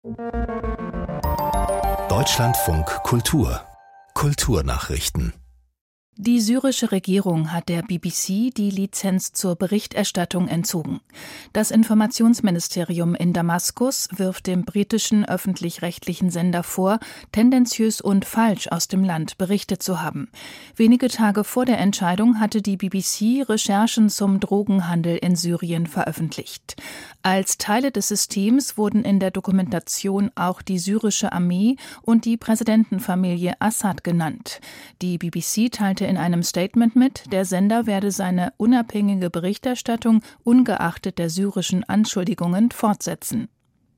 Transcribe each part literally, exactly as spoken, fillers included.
Deutschlandfunk Kultur Kulturnachrichten. Die syrische Regierung hat der B B C die Lizenz zur Berichterstattung entzogen. Das Informationsministerium in Damaskus wirft dem britischen öffentlich-rechtlichen Sender vor, tendenziös und falsch aus dem Land berichtet zu haben. Wenige Tage vor der Entscheidung hatte die B B C Recherchen zum Drogenhandel in Syrien veröffentlicht. Als Teile des Systems wurden in der Dokumentation auch die syrische Armee und die Präsidentenfamilie Assad genannt. Die B B C teilte in einem Statement mit, der Sender werde seine unabhängige Berichterstattung ungeachtet der syrischen Anschuldigungen fortsetzen.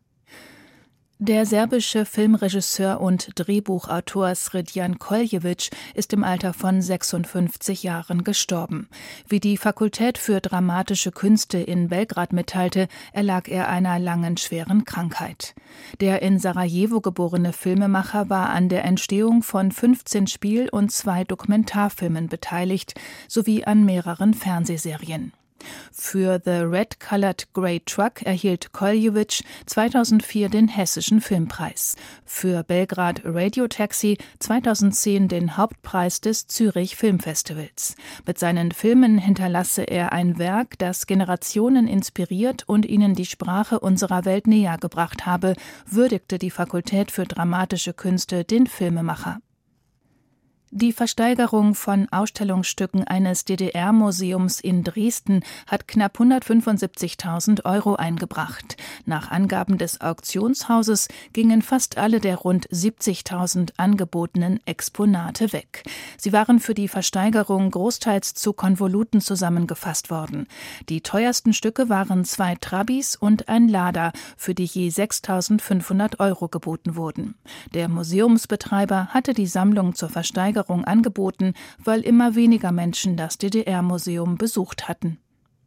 Der serbische Filmregisseur und Drehbuchautor Srđan Koljević ist im Alter von sechsundfünfzig Jahren gestorben. Wie die Fakultät für dramatische Künste in Belgrad mitteilte, erlag er einer langen, schweren Krankheit. Der in Sarajevo geborene Filmemacher war an der Entstehung von fünfzehn Spiel- und zwei Dokumentarfilmen beteiligt, sowie an mehreren Fernsehserien. Für The Red Colored Grey Truck erhielt Koljević zweitausendvier den Hessischen Filmpreis, für Belgrad Radio Taxi zweitausendzehn den Hauptpreis des Zürich Filmfestivals. Mit seinen Filmen hinterlasse er ein Werk, das Generationen inspiriert und ihnen die Sprache unserer Welt näher gebracht habe, würdigte die Fakultät für dramatische Künste den Filmemacher. Die Versteigerung von Ausstellungsstücken eines D D R-Museums in Dresden hat knapp hundertfünfundsiebzigtausend Euro eingebracht. Nach Angaben des Auktionshauses gingen fast alle der rund siebzigtausend angebotenen Exponate weg. Sie waren für die Versteigerung großteils zu Konvoluten zusammengefasst worden. Die teuersten Stücke waren zwei Trabis und ein Lada, für die je sechstausendfünfhundert Euro geboten wurden. Der Museumsbetreiber hatte die Sammlung zur Versteigerung angeboten, weil immer weniger Menschen das D D R-Museum besucht hatten.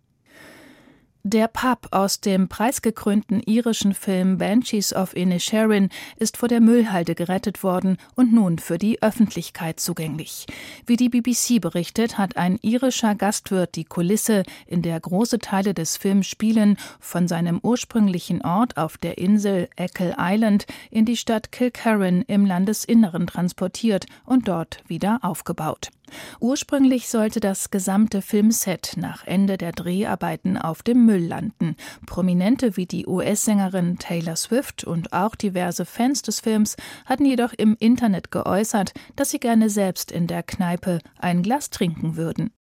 Der Pub aus dem preisgekrönten irischen Film Banshees of Inisherin ist vor der Müllhalde gerettet worden und nun für die Öffentlichkeit zugänglich. Wie die B B C berichtet, hat ein irischer Gastwirt die Kulisse, in der große Teile des Films spielen, von seinem ursprünglichen Ort auf der Insel Eckle Island in die Stadt Kilkerran im Landesinneren transportiert und dort wieder aufgebaut. Ursprünglich sollte das gesamte Filmset nach Ende der Dreharbeiten auf dem Müll landen. Prominente wie die U S-Sängerin Taylor Swift und auch diverse Fans des Films hatten jedoch im Internet geäußert, dass sie gerne selbst in der Kneipe ein Glas trinken würden.